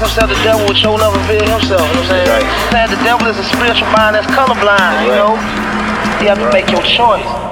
himself, the devil would show up and reveal himself. You know what I'm saying? Right. The devil is a spiritual mind that's colorblind, you know? You have to make your choice.